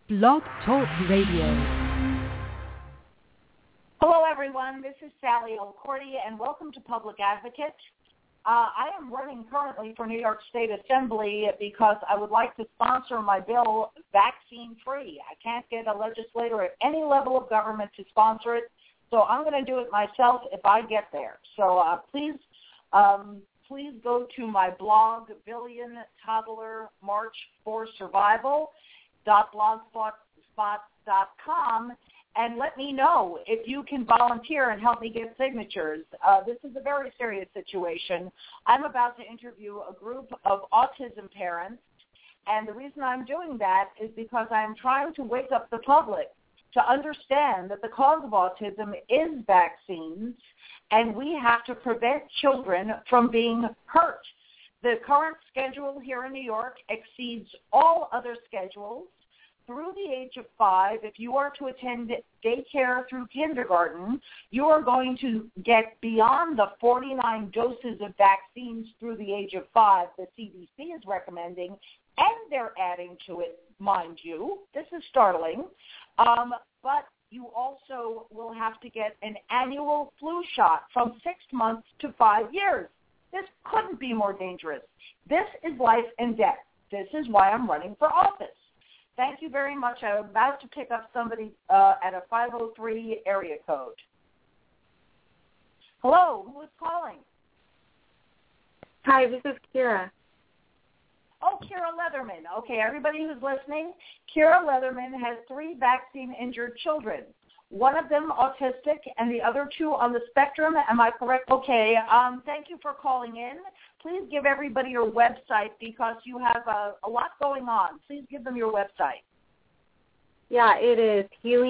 Blog Talk Radio. Hello, everyone. This is Sally Alcorti, and welcome to Public Advocate. I am running currently for New York State Assembly because I would like to sponsor my bill vaccine-free. I can't get a legislator at any level of government to sponsor it, so I'm going to do it myself if I get there. So please go to my blog, Billion Toddler March for Survival.blogspot.com, and let me know if you can volunteer and help me get signatures. This is a very serious situation. I'm about to interview a group of autism parents, and the reason I'm doing that is because I'm trying to wake up the public to understand that the cause of autism is vaccines, and we have to prevent children from being hurt. The current schedule here in New York exceeds all other schedules. Through the age of 5, if you are to attend daycare through kindergarten, you are going to get beyond the 49 doses of vaccines through the age of 5 the CDC is recommending, and they're adding to it, mind you. This is startling. But you also will have to get an annual flu shot from 6 months to 5 years. This couldn't be more dangerous. This is life and death. This is why I'm running for office. Thank you very much. I'm about to pick up somebody at a 503 area code. Hello, who is calling? Hi, this is Kira. Oh, Kira Leatherman. Okay, everybody who's listening, Kira Leatherman has 3 vaccine-injured children. One of them autistic and the other 2 on the spectrum. Am I correct? Okay, thank you for calling in. Please give everybody your website because you have a lot going on. Please give them your website. Yeah, it is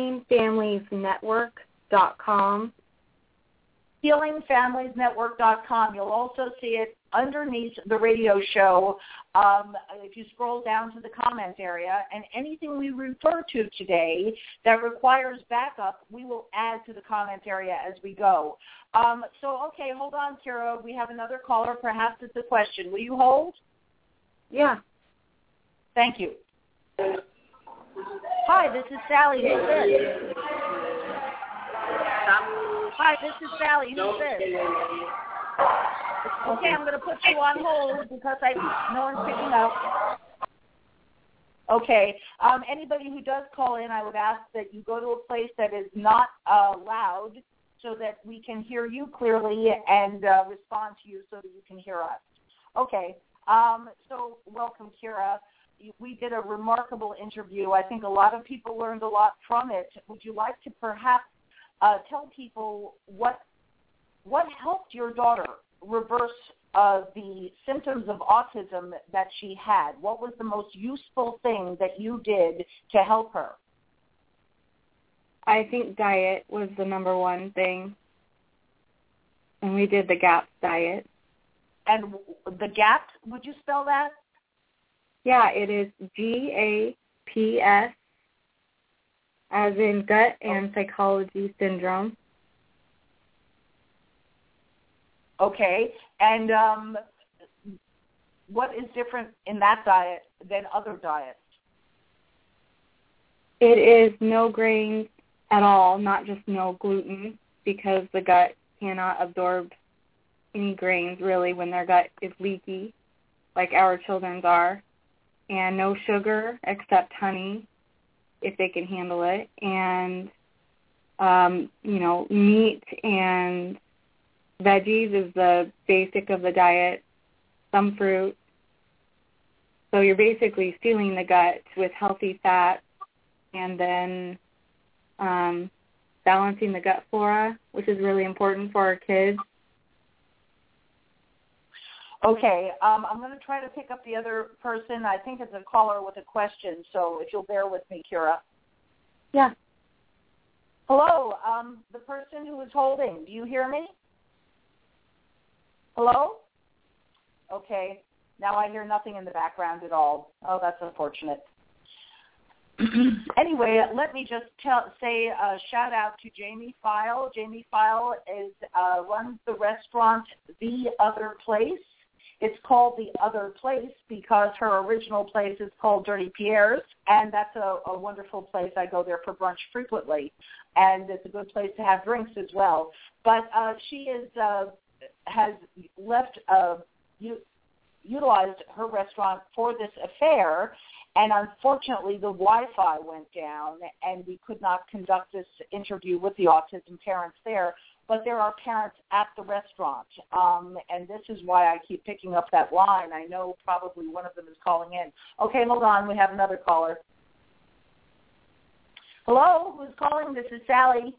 healingfamiliesnetwork.com. healingfamiliesnetwork.com. You'll also see it underneath the radio show if you scroll down to the comment area. And anything we refer to today that requires backup, we will add to the comment area as we go. Okay, hold on, Kira. We have another caller. Perhaps it's a question. Will you hold? Yeah. Thank you. Hi, this is Sally. Who's this? Hi, this is Sally. Who's this? Okay, I'm going to put you on hold because no one's picking up. Okay. Anybody who does call in, I would ask that you go to a place that is not loud so that we can hear you clearly and respond to you so that you can hear us. Okay. So welcome, Kira. We did a remarkable interview. I think a lot of people learned a lot from it. Would you like to perhaps tell people what helped your daughter reverse the symptoms of autism that she had? What was the most useful thing that you did to help her? I think diet was the number one thing, and we did the GAPS diet. And the GAPS, would you spell that? Yeah, it is GAPS, as in gut and psychology syndrome. Okay, and what is different in that diet than other diets? It is no grains at all, not just no gluten, because the gut cannot absorb any grains, really, when their gut is leaky, like our children's are. And no sugar except honey, if they can handle it. And, meat and veggies is the basic of the diet, some fruit. So you're basically fueling the gut with healthy fats and then balancing the gut flora, which is really important for our kids. Okay, I'm going to try to pick up the other person. I think it's a caller with a question, so if you'll bear with me, Kira. Yeah. Hello, the person who is holding, do you hear me? Hello? Okay, now I hear nothing in the background at all. Oh, that's unfortunate. Anyway, let me just say a shout out to Jamie File. Jamie File runs the restaurant The Other Place. It's called The Other Place because her original place is called Dirty Pierre's, and that's a wonderful place. I go there for brunch frequently, and it's a good place to have drinks as well. But she has utilized her restaurant for this affair, and unfortunately the Wi-Fi went down, and we could not conduct this interview with the autism parents there. But there are parents at the restaurant, and this is why I keep picking up that line. I know probably one of them is calling in. Okay, hold on. We have another caller. Hello, who's calling? This is Sally.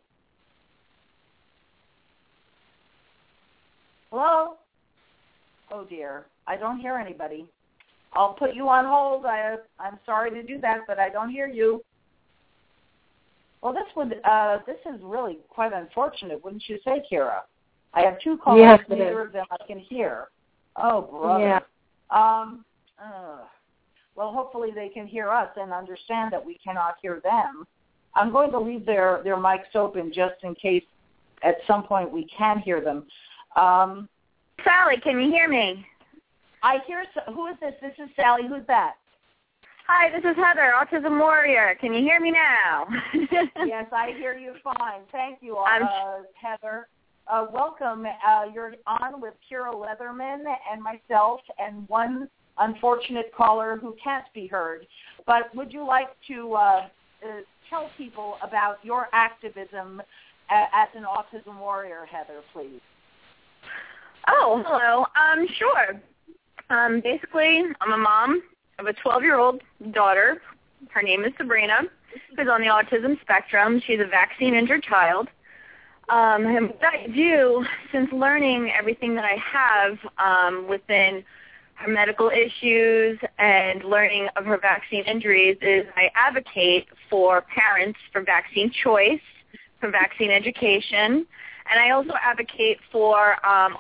Hello? Oh, dear. I don't hear anybody. I'll put you on hold. I'm sorry to do that, but I don't hear you. Well, this is really quite unfortunate, wouldn't you say, Kira? I have two callers, yes, neither of them I can hear. Oh, brother. Yeah. Well, hopefully they can hear us and understand that we cannot hear them. I'm going to leave their mics open just in case at some point we can hear them. Sally, can you hear me? I hear. Who is this? This is Sally. Who's that? Hi, this is Heather, Autism Warrior. Can you hear me now? Yes, I hear you fine. Thank you, Heather. Welcome. You're on with Kira Leatherman and myself and one unfortunate caller who can't be heard. But would you like to tell people about your activism as an Autism Warrior, Heather, please? Oh, hello. Sure. Basically, I'm a mom of a 12-year-old daughter. Her name is Sabrina, who's on the autism spectrum. She's a vaccine-injured child. And what I do, since learning everything that I have within her medical issues and learning of her vaccine injuries, is I advocate for parents for vaccine choice, for vaccine education, and I also advocate for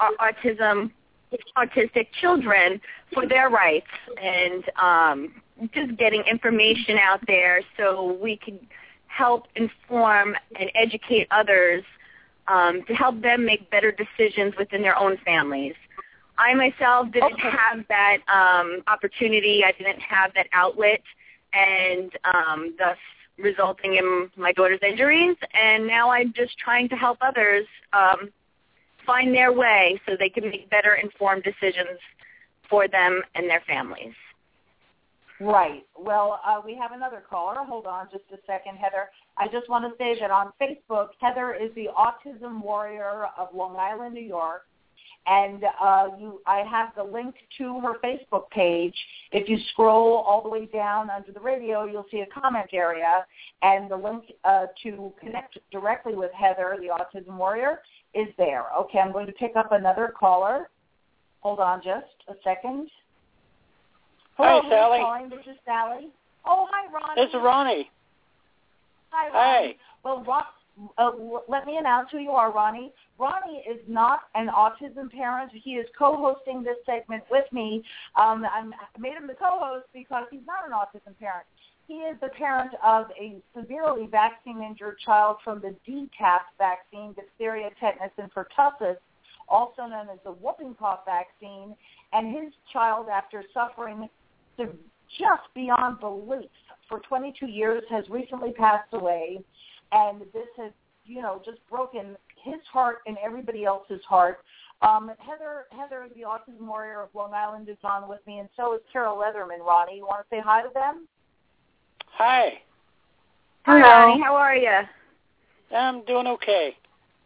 autistic children for their rights and just getting information out there so we can help inform and educate others to help them make better decisions within their own families. I myself didn't have that opportunity. I didn't have that outlet, and thus resulting in my daughter's injuries. And now I'm just trying to help others find their way so they can make better informed decisions for them and their families. Right. Well, we have another caller. Hold on just a second, Heather. I just want to say that on Facebook, Heather is the Autism Warrior of Long Island, New York. And I have the link to her Facebook page. If you scroll all the way down under the radio, you'll see a comment area. And the link to connect directly with Heather, the Autism Warrior, is there. Okay, I'm going to pick up another caller. Hold on just a second. Hello, hi, Sally. Calling? This is Sally. Oh, hi, Ronnie. This is Ronnie. Hi, Ronnie. Hi. Well, let me announce who you are, Ronnie. Ronnie is not an autism parent. He is co-hosting this segment with me. I made him the co-host because he's not an autism parent. He is the parent of a severely vaccine-injured child from the DTaP vaccine, diphtheria, tetanus, and pertussis, also known as the whooping cough vaccine. And his child, after suffering just beyond belief for 22 years, has recently passed away. And this has, just broken his heart and everybody else's heart. Heather, the Autism Warrior of Long Island, is on with me, and so is Kira Leatherman. Ronnie, you want to say hi to them? Hi. Hi, Ronnie. How are you? I'm doing okay.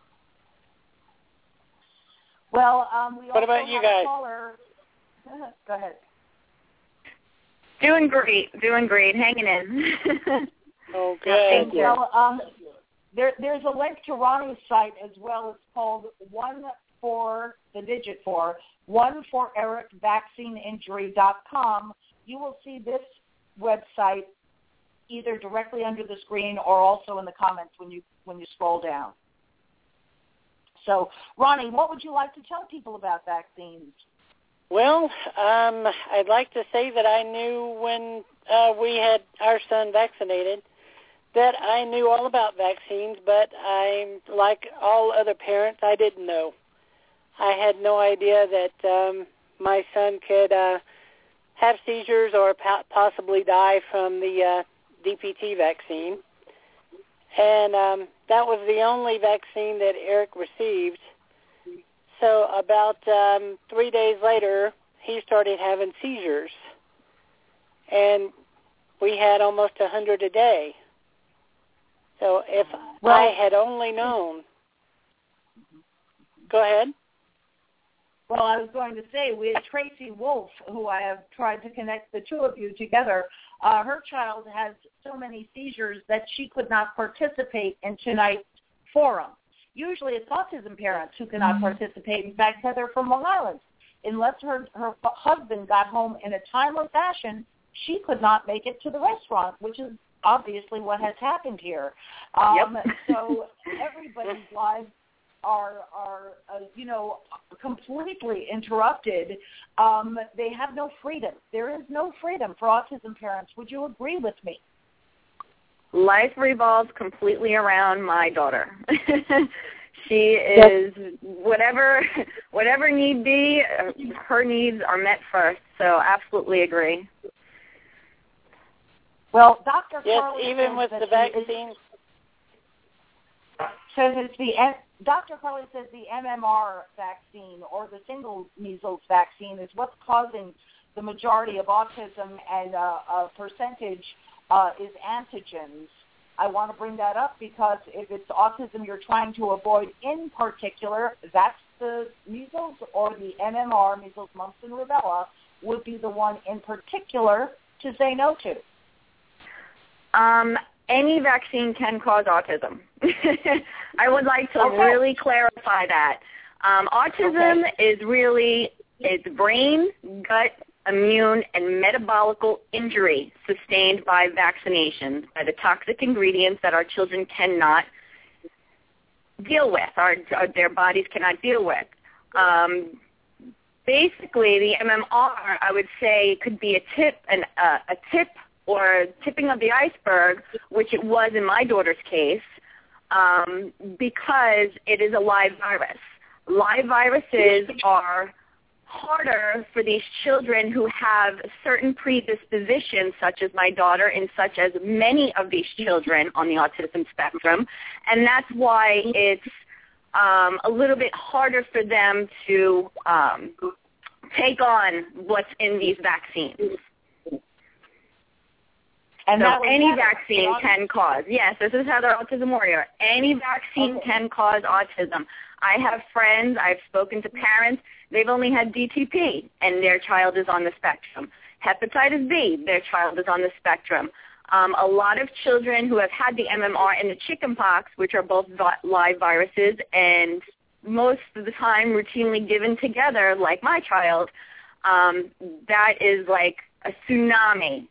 Well, we what also about you have guys? A caller. Go ahead. Doing great, hanging in. Oh, good. Well, there's a link to Ronnie's site as well. It's called 1-for-EricVaccineInjury.com. You will see this website either directly under the screen or also in the comments when you scroll down. So, Ronnie, what would you like to tell people about vaccines? Well, I'd like to say that I knew when we had our son vaccinated that I knew all about vaccines, but I'm like all other parents, I didn't know. I had no idea that my son could have seizures or possibly die from the DPT vaccine. And that was the only vaccine that Eric received. So about 3 days later, he started having seizures. And we had almost 100 a day. So if I had only known. Go ahead. Well, I was going to say, we had Tracy Wolf, who I have tried to connect the two of you together. Her child has so many seizures that she could not participate in tonight's forum. Usually it's autism parents who cannot participate. In fact, Heather from Long Island, unless her husband got home in a timely fashion, she could not make it to the restaurant, which is obviously what has happened here. So everybody's lives are completely interrupted. They have no freedom. There is no freedom for autism parents. Would you agree with me? Life revolves completely around my daughter. She is whatever need be, her needs are met first. So absolutely agree. Well, Dr. Yes, Carly even with the vaccine. Dr. Carly says the MMR vaccine or the single measles vaccine is what's causing the majority of autism, and a percentage is antigens. I want to bring that up because if it's autism you're trying to avoid in particular, that's the measles, or the MMR, measles, mumps, and rubella, would be the one in particular to say no to. Any vaccine can cause autism. I would like to really clarify that. Autism is really brain, gut, immune, and metabolical injury sustained by vaccinations, by the toxic ingredients that our children cannot deal with, or their bodies cannot deal with. Basically, the MMR, I would say, could be a tip or tipping of the iceberg, which it was in my daughter's case, because it is a live virus. Live viruses are harder for these children who have certain predispositions, such as my daughter and such as many of these children on the autism spectrum, and that's why it's a little bit harder for them to take on what's in these vaccines. And so any vaccine can cause. Yes, this is Heather, Autism Warrior. Any vaccine can cause autism. I have friends, I've spoken to parents, they've only had DTP, and their child is on the spectrum. Hepatitis B, their child is on the spectrum. A lot of children who have had the MMR and the chickenpox, which are both live viruses, and most of the time routinely given together, like my child, that is like a tsunami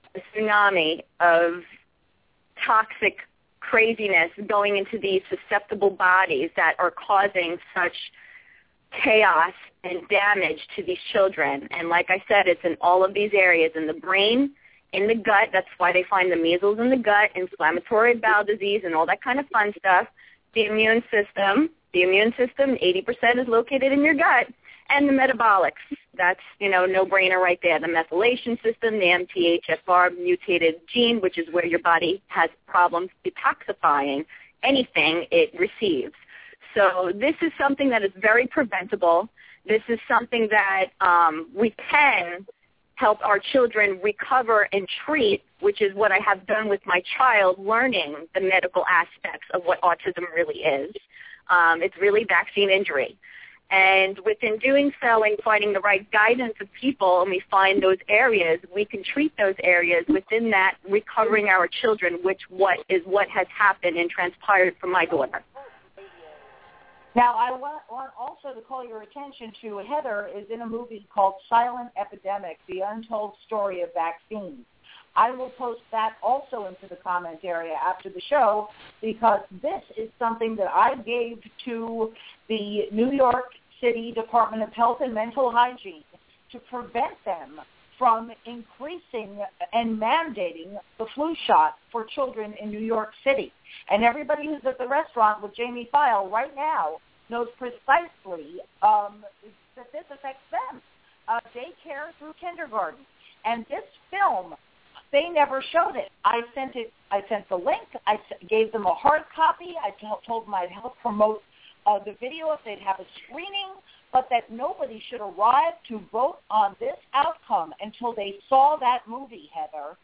of toxic craziness going into these susceptible bodies that are causing such chaos and damage to these children. And like I said, it's in all of these areas, in the brain, in the gut. That's why they find the measles in the gut, inflammatory bowel disease, and all that kind of fun stuff. The immune system, 80% is located in your gut. And the metabolics, that's, no-brainer right there. The methylation system, the MTHFR mutated gene, which is where your body has problems detoxifying anything it receives. So this is something that is very preventable. This is something that we can help our children recover and treat, which is what I have done with my child, learning the medical aspects of what autism really is. It's really vaccine injury. And within doing so and finding the right guidance of people, and we find those areas, we can treat those areas within that, recovering our children, which is what has happened and transpired for my daughter. Now, I want also to call your attention to Heather is in a movie called Silent Epidemic, The Untold Story of Vaccines. I will post that also into the comment area after the show, because this is something that I gave to the New York City Department of Health and Mental Hygiene to prevent them from increasing and mandating the flu shot for children in New York City. And everybody who's at the restaurant with Jamie File right now knows precisely that this affects them. daycare through kindergarten. And this film, they never showed it. I sent the link. I gave them a hard copy. I told them I'd help promote the video if they'd have a screening, but that nobody should arrive to vote on this outcome until they saw that movie, Heather.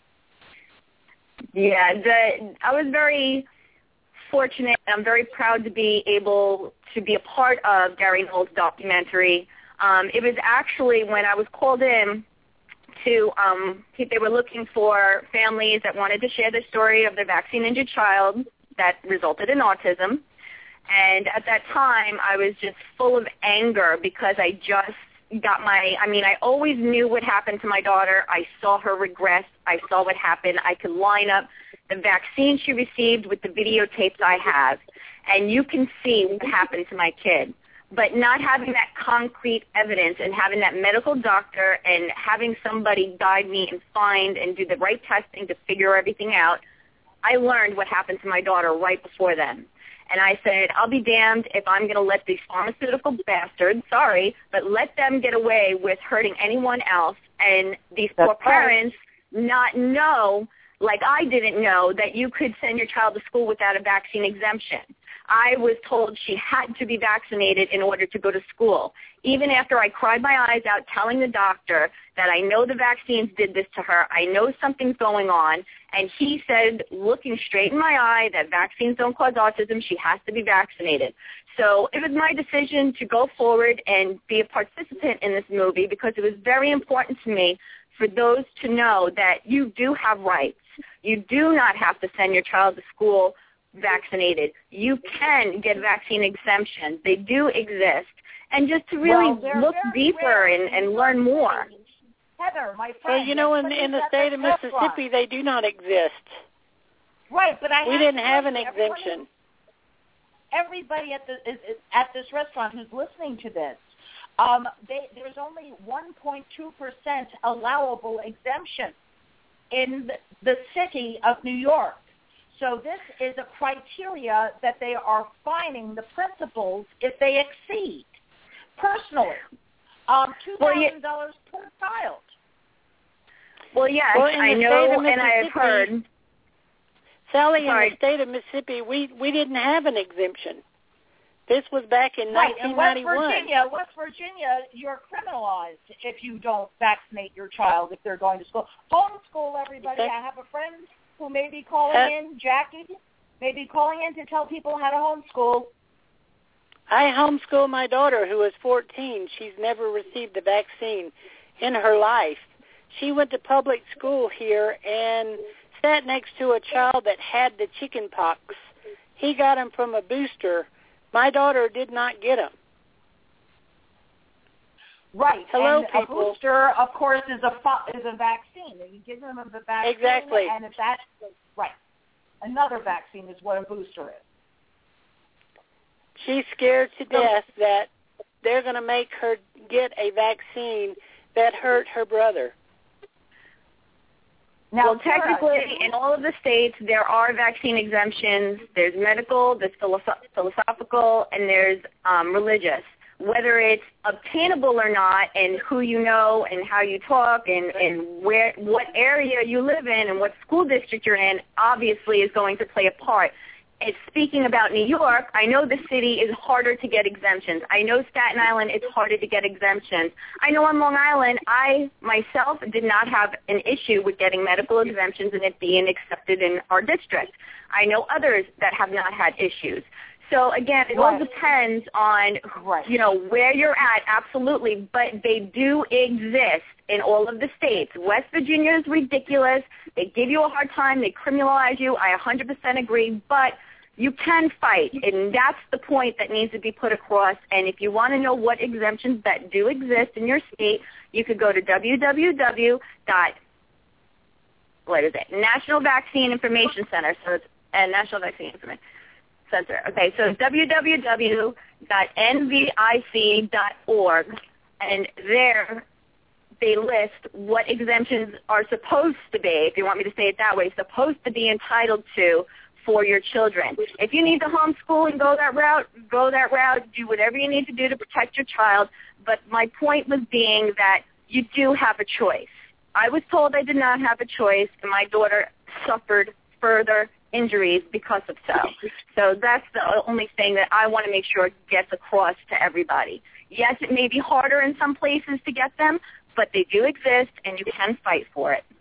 Yeah, I was very fortunate. I'm very proud to be able to be a part of Gary Knowles' documentary. It was actually when I was called in to, they were looking for families that wanted to share the story of their vaccine-injured child that resulted in autism. And at that time, I was just full of anger because I just got I always knew what happened to my daughter. I saw her regress. I saw what happened. I could line up the vaccine she received with the videotapes I have, and you can see what happened to my kid. But not having that concrete evidence and having that medical doctor and having somebody guide me and find and do the right testing to figure everything out, I learned what happened to my daughter right before then. And I said, I'll be damned if I'm going to let these pharmaceutical bastards, sorry, but let them get away with hurting anyone else and these poor parents not know, like I didn't know, that you could send your child to school without a vaccine exemption. I was told she had to be vaccinated in order to go to school. Even after I cried my eyes out telling the doctor that I know the vaccines did this to her, I know something's going on, and he said, looking straight in my eye, that vaccines don't cause autism, she has to be vaccinated. So it was my decision to go forward and be a participant in this movie because it was very important to me for those to know that you do have rights. You do not have to send your child to school vaccinated. You can get vaccine exemptions. They do exist. And just to really look deeper and learn more. Heather, my friend. Well, you know, in the state of Mississippi, they do not exist. Right, but we didn't have an exemption. Everybody at this restaurant who's listening to this, there's only 1.2% allowable exemption in the city of New York. So this is a criteria that they are fining the principals if they exceed. Personally, $2,000 per child. Well, yes, I know, and I have heard. Sally, in the state of Mississippi, we didn't have an exemption. This was back in 1991. In West Virginia, you're criminalized if you don't vaccinate your child if they're going to school. Homeschool, everybody. I have a friend who may be calling in, Jackie, may be calling in to tell people how to homeschool. I homeschool my daughter, who is 14. She's never received the vaccine in her life. She went to public school here and sat next to a child that had the chicken pox. He got them from a booster. My daughter did not get them. Right. Hello, and people. A booster, of course, is a vaccine. You give them the vaccine. Exactly. And if that's right, another vaccine is what a booster is. She's scared to death that they're going to make her get a vaccine that hurt her brother. Now, well, technically, in all of the states, there are vaccine exemptions. There's medical, there's philosophical, and there's religious. Whether it's obtainable or not, and who you know, and how you talk, and what area you live in, and what school district you're in, obviously is going to play a part. And speaking about New York, I know the city is harder to get exemptions. I know Staten Island is harder to get exemptions. I know on Long Island, I myself did not have an issue with getting medical exemptions and it being accepted in our district. I know others that have not had issues. So, again, it all depends on, you know, where you're at, absolutely, but they do exist in all of the states. West Virginia is ridiculous. They give you a hard time. They criminalize you. I 100% agree, but you can fight, and that's the point that needs to be put across. And if you want to know what exemptions that do exist in your state, you could go to National Vaccine Information Center. So it's National Vaccine Information Center. Okay, so www.nvic.org, and there they list what exemptions are supposed to be, if you want me to say it that way, supposed to be entitled to for your children. If you need to homeschool and go that route, go that route. Do whatever you need to do to protect your child. But my point was being that you do have a choice. I was told I did not have a choice, and my daughter suffered further injuries because of so. So that's the only thing that I want to make sure gets across to everybody. Yes, it may be harder in some places to get them, but they do exist, and you can fight for it.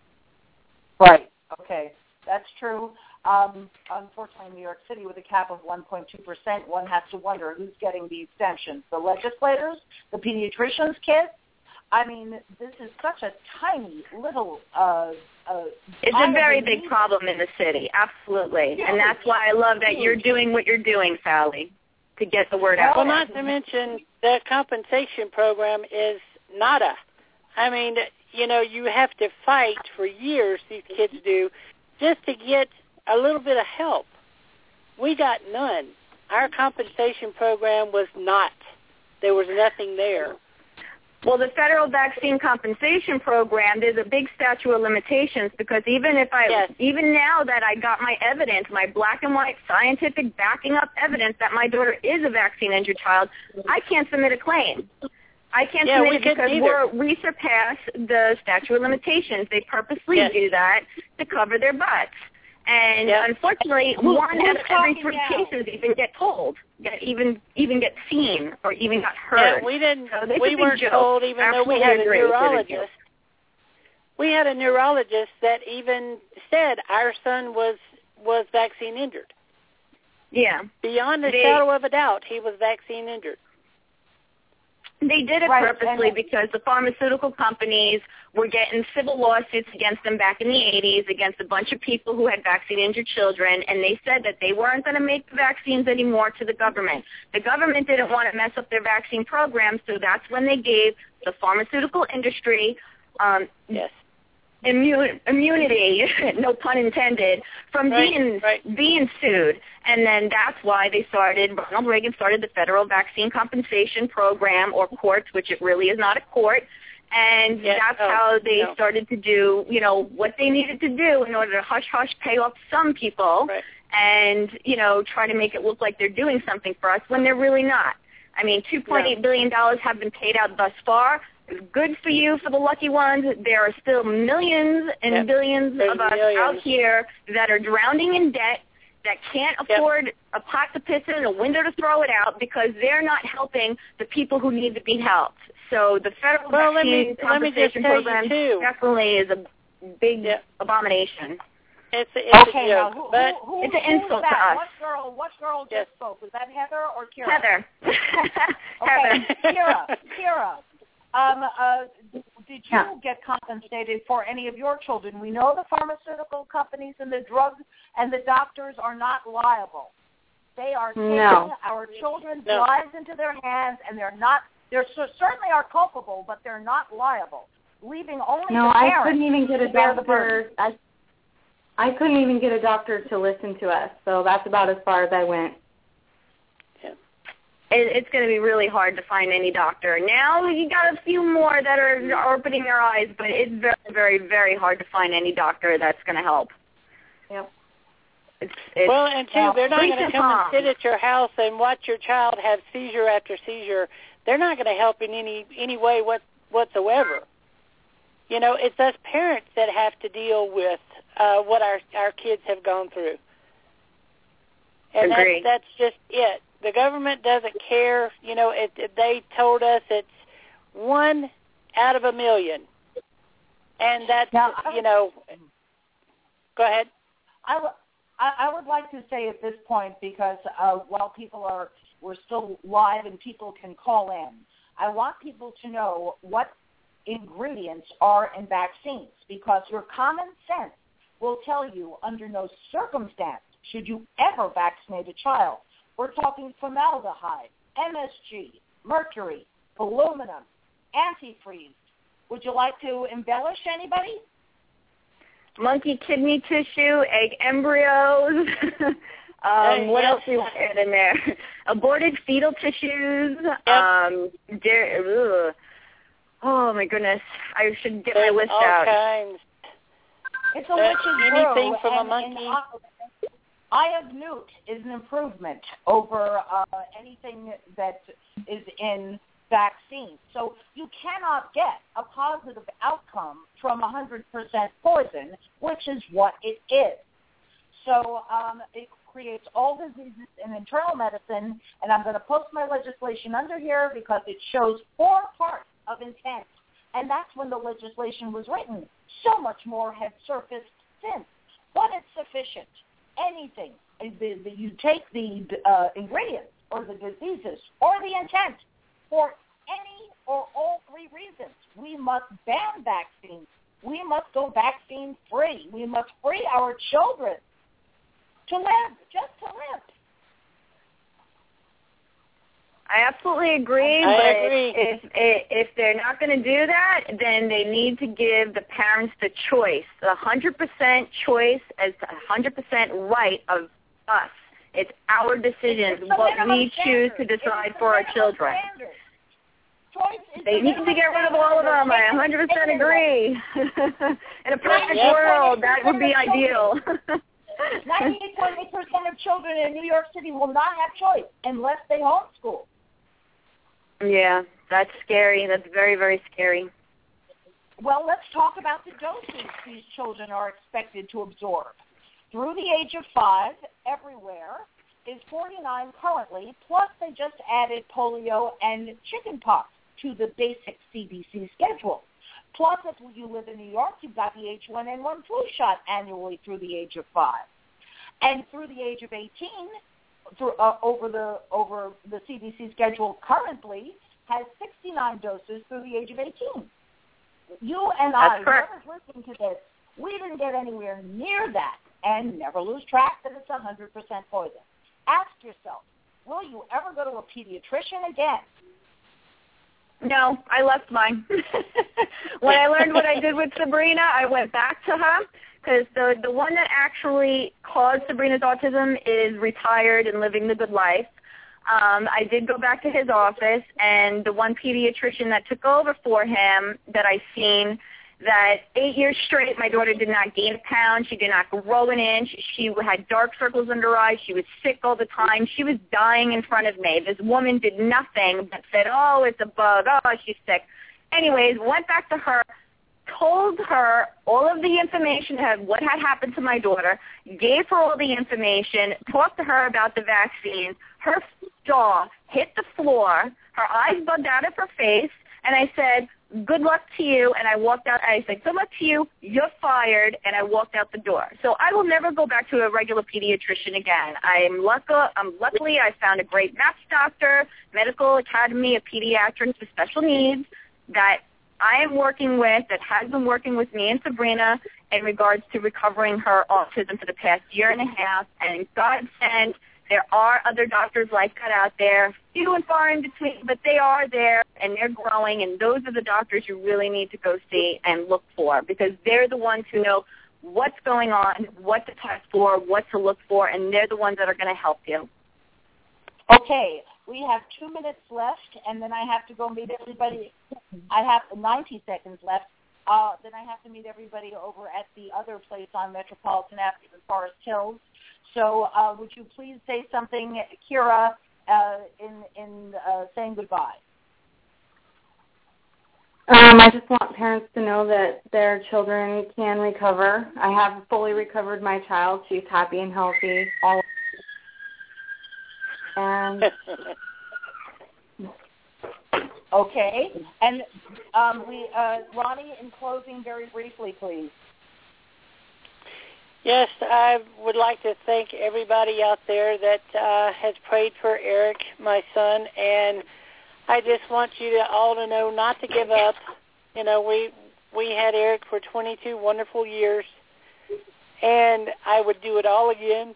Right. Okay. That's true. Unfortunately, in New York City, with a cap of 1.2%, one has to wonder who's getting the extensions. The legislators, the pediatricians' kids. I mean, this is such a tiny little... it's a very big problem in the city, absolutely. And that's why I love that you're doing what you're doing, Sally, to get the word out. Well, not to mention the compensation program is nada. I mean, you know, you have to fight for years, these kids do, just to get a little bit of help. We got none. Our compensation program was not. There was nothing there. Well, the federal vaccine compensation program, there's a big statute of limitations because even now that I got my evidence, my black and white scientific backing up evidence that my daughter is a vaccine-injured child, I can't submit a claim. I can't submit it because we surpass the statute of limitations. They purposely do that to cover their butts. And unfortunately, one out of every 3 cases even get told, even get seen, or even got heard. Yeah, we didn't. So we weren't told, even though we had a neurologist. We had a neurologist that even said our son was vaccine injured. Yeah. Beyond a shadow of a doubt, he was vaccine injured. They did it purposely because the pharmaceutical companies were getting civil lawsuits against them back in the 80s against a bunch of people who had vaccine-injured children, and they said that they weren't going to make the vaccines anymore to the government. The government didn't want to mess up their vaccine program, so that's when they gave the pharmaceutical industry immunity, no pun intended, from being sued. And then that's why Ronald Reagan started the Federal Vaccine Compensation Program, or courts, which it really is not a court. And that's how they started to do, you know, what they needed to do in order to hush-hush pay off some people and, you know, try to make it look like they're doing something for us when they're really not. I mean, $2.8 billion have been paid out thus far. Good for you, for the lucky ones. There are still millions and billions of us out here that are drowning in debt, that can't afford a pot to piss in and a window to throw it out because they're not helping the people who need to be helped. So the federal vaccine compensation program definitely is a big abomination. It's a joke, now, but it's an insult to us. What girl just spoke? Was that Heather or Kira? Heather. Heather. Kira. Did you get compensated for any of your children? We know the pharmaceutical companies and the drugs and the doctors are not liable. They are taking our children's lives into their hands, and they certainly are culpable, but they're not liable, leaving only the parents. I couldn't even get a doctor. I couldn't even get a doctor to listen to us, so that's about as far as I went. It's going to be really hard to find any doctor. Now you got a few more that are opening their eyes, but it's very, very, very hard to find any doctor that's going to help. Yep. Well, and two, they're not going to come and sit at your house and watch your child have seizure after seizure. They're not going to help in any way whatsoever. You know, it's us parents that have to deal with what our kids have gone through. And that's just it. The government doesn't care. You know, they told us it's 1 out of 1 million. And that's, you know, go ahead. I would like to say at this point, because while we're still live and people can call in, I want people to know what ingredients are in vaccines, because your common sense will tell you under no circumstance should you ever vaccinate a child. We're talking formaldehyde, MSG, mercury, aluminum, antifreeze. Would you like to embellish anybody? Monkey kidney tissue, egg embryos. What else do you want in there? Aborted fetal tissues. Oh, my goodness. I should get my list out. All kinds. It's a witch's brew. Anything from a monkey. IAG Newt is an improvement over anything that is in vaccines. So you cannot get a positive outcome from 100% poison, which is what it is. So it creates all diseases in internal medicine, and I'm going to post my legislation under here because it shows 4 parts of intent, and that's when the legislation was written. So much more has surfaced since, but it's sufficient. Anything, you take the ingredients or the diseases or the intent for any or all 3 reasons. We must ban vaccines. We must go vaccine free. We must free our children to live, just to live. I absolutely agree, if they're not going to do that, then they need to give the parents the choice, the 100% choice as the 100% right of us. It's our decision, what we choose to decide for our children. They need to get rid of all of them. I 100% agree. In a perfect world, that would be ideal. 98.8% of children in New York City will not have choice unless they homeschool. Yeah, that's scary. That's very, very scary. Well, let's talk about the doses these children are expected to absorb. Through the age of 5, everywhere, is 49 currently, plus they just added polio and chickenpox to the basic CDC schedule. Plus, if you live in New York, you've got the H1N1 flu shot annually through the age of 5. And through the age of 18, over the CDC schedule currently, has 69 doses through the age of 18. You and I, whoever's listening to this, we didn't get anywhere near that. And never lose track that it's 100% poison. Ask yourself, will you ever go to a pediatrician again? No, I left mine. When I learned what I did with Sabrina, I went back to her because the one that actually caused Sabrina's autism is retired and living the good life. I did go back to his office, and the one pediatrician that took over for him that I seen, that 8 years straight, my daughter did not gain a pound. She did not grow an inch. She had dark circles under her eyes. She was sick all the time. She was dying in front of me. This woman did nothing but said, oh, it's a bug. Oh, she's sick. Anyways, went back to her, told her all of the information, what had happened to my daughter, gave her all the information, talked to her about the vaccines. Her jaw hit the floor. Her eyes bugged out of her face. And I said, good luck to you, and I walked out. I said, good luck to you, you're fired, and I walked out the door. So I will never go back to a regular pediatrician again. Luckily, I found a great MAPS doctor, Medical Academy of Pediatrics with Special Needs, that I am working with, that has been working with me and Sabrina in regards to recovering her autism for the past year and a half, and God sent, there are other doctors like that out there, few and far in between, but they are there, and they're growing, and those are the doctors you really need to go see and look for, because they're the ones who know what's going on, what to test for, what to look for, and they're the ones that are going to help you. Okay, we have 2 minutes left, and then I have to go meet everybody. I have 90 seconds left. Then I have to meet everybody over at the other place on Metropolitan Avenue in Forest Hills. So would you please say something, Kira, in saying goodbye? I just want parents to know that their children can recover. I have fully recovered my child. She's happy and healthy. And okay. And Ronnie, in closing, very briefly, please. Yes, I would like to thank everybody out there that has prayed for Eric, my son, and I just want you all to know not to give up. You know, we had Eric for 22 wonderful years, and I would do it all again.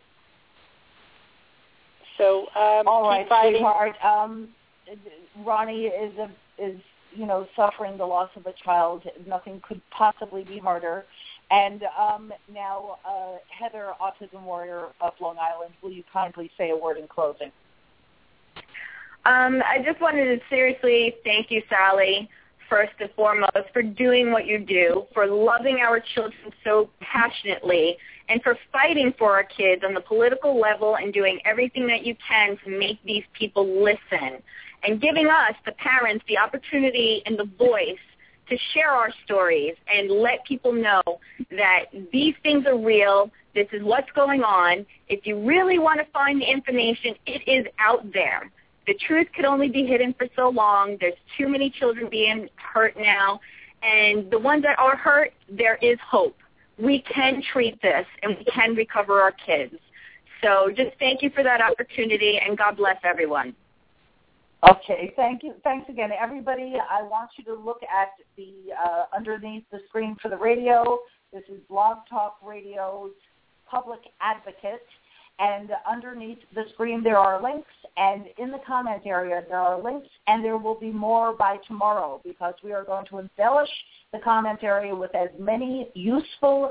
So all right, keep fighting. Sweetheart. Ronnie is suffering the loss of a child. Nothing could possibly be harder. And now, Heather, Autism Warrior of Long Island, will you kindly say a word in closing? I just wanted to seriously thank you, Sally, first and foremost, for doing what you do, for loving our children so passionately, and for fighting for our kids on the political level and doing everything that you can to make these people listen, and giving us, the parents, the opportunity and the voice to share our stories and let people know that these things are real. This is what's going on. If you really want to find the information, it is out there. The truth could only be hidden for so long. There's too many children being hurt now. And the ones that are hurt, there is hope. We can treat this, and we can recover our kids. So just thank you for that opportunity, and God bless everyone. Okay, thank you. Thanks again, everybody. I want you to look at the underneath the screen for the radio. This is Blog Talk Radio's Public Advocate. And underneath the screen there are links, and in the comment area there are links, and there will be more by tomorrow because we are going to embellish the comment area with as many useful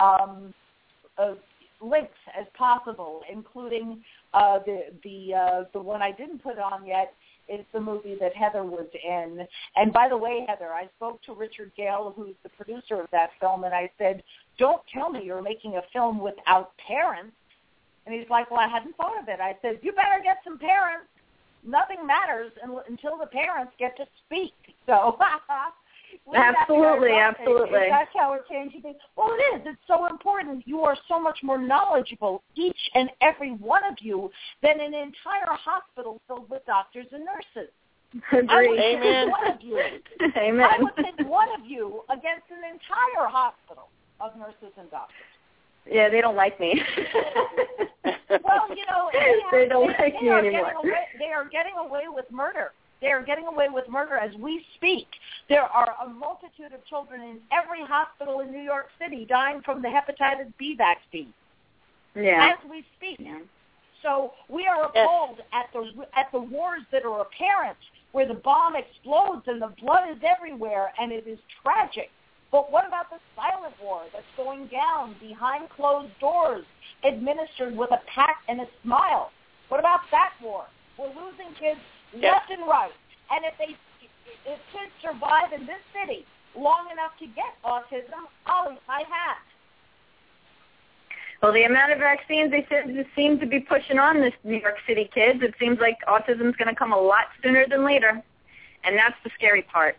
links as possible, including the one I didn't put on yet is the movie that Heather was in. And by the way, Heather, I spoke to Richard Gale, who's the producer of that film, and I said, don't tell me you're making a film without parents. And he's like, well, I hadn't thought of it. I said, you better get some parents. Nothing matters until the parents get to speak. So absolutely. That's how we're changing things. Well, it is. It's so important. You are so much more knowledgeable, each and every one of you, than an entire hospital filled with doctors and nurses. Agreed. Amen. One of you. Amen. I would pit one of you against an entire hospital of nurses and doctors. Yeah, they don't like me. Well, they don't like me anymore. They are getting away with murder. They are getting away with murder as we speak. There are a multitude of children in every hospital in New York City dying from the hepatitis B vaccine. Yeah. As we speak. Yeah. So we are appalled at the wars that are apparent, where the bomb explodes and the blood is everywhere, and it is tragic. But what about the silent war that's going down behind closed doors, administered with a pat and a smile? What about that war? We're losing kids left and right. And if kids survive in this city long enough to get autism, I'll eat my hat. Well, the amount of vaccines they seem to be pushing on this New York City kids, it seems like autism is going to come a lot sooner than later. And that's the scary part.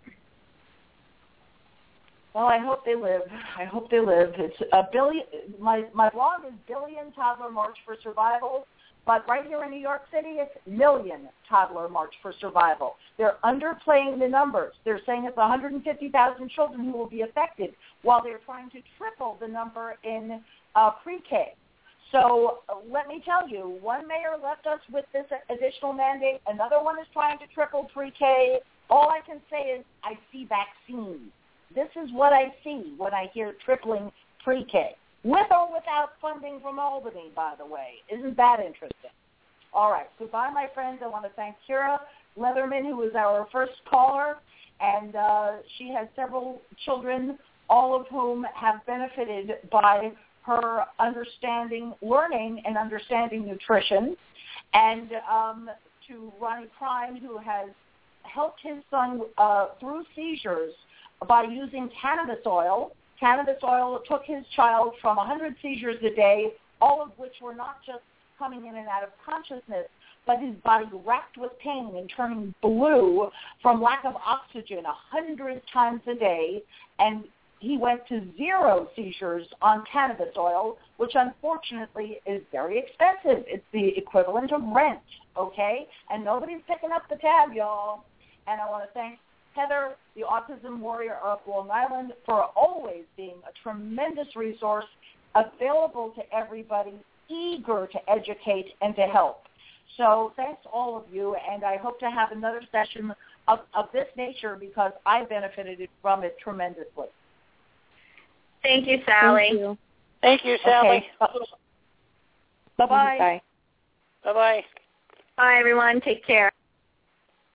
Well, I hope they live. It's a billion. My blog is Billion Toddler March for Survival, but right here in New York City, it's Million Toddler March for Survival. They're underplaying the numbers. They're saying it's 150,000 children who will be affected, while they're trying to triple the number in pre-K. So let me tell you, one mayor left us with this additional mandate. Another one is trying to triple pre-K. All I can say is I see vaccines. This is what I see when I hear tripling pre-K, with or without funding from Albany, by the way. Isn't that interesting? All right. Goodbye, my friends. I want to thank Kira Leatherman, who was our first caller, and she has several children, all of whom have benefited by her learning and understanding nutrition, and to Ronnie Prime, who has helped his son through seizures by using cannabis oil. Cannabis oil took his child from 100 seizures a day, all of which were not just coming in and out of consciousness, but his body racked with pain and turning blue from lack of oxygen 100 times a day, and he went to 0 seizures on cannabis oil, which unfortunately is very expensive. It's the equivalent of rent, okay? And nobody's picking up the tab, y'all. And I want to thank Heather, the Autism Warrior of Long Island, for always being a tremendous resource, available to everybody, eager to educate and to help. So thanks all of you, and I hope to have another session of this nature because I benefited from it tremendously. Thank you, Sally. Thank you, Sally. Okay. Bye-bye. Bye. Bye-bye. Bye, everyone. Take care.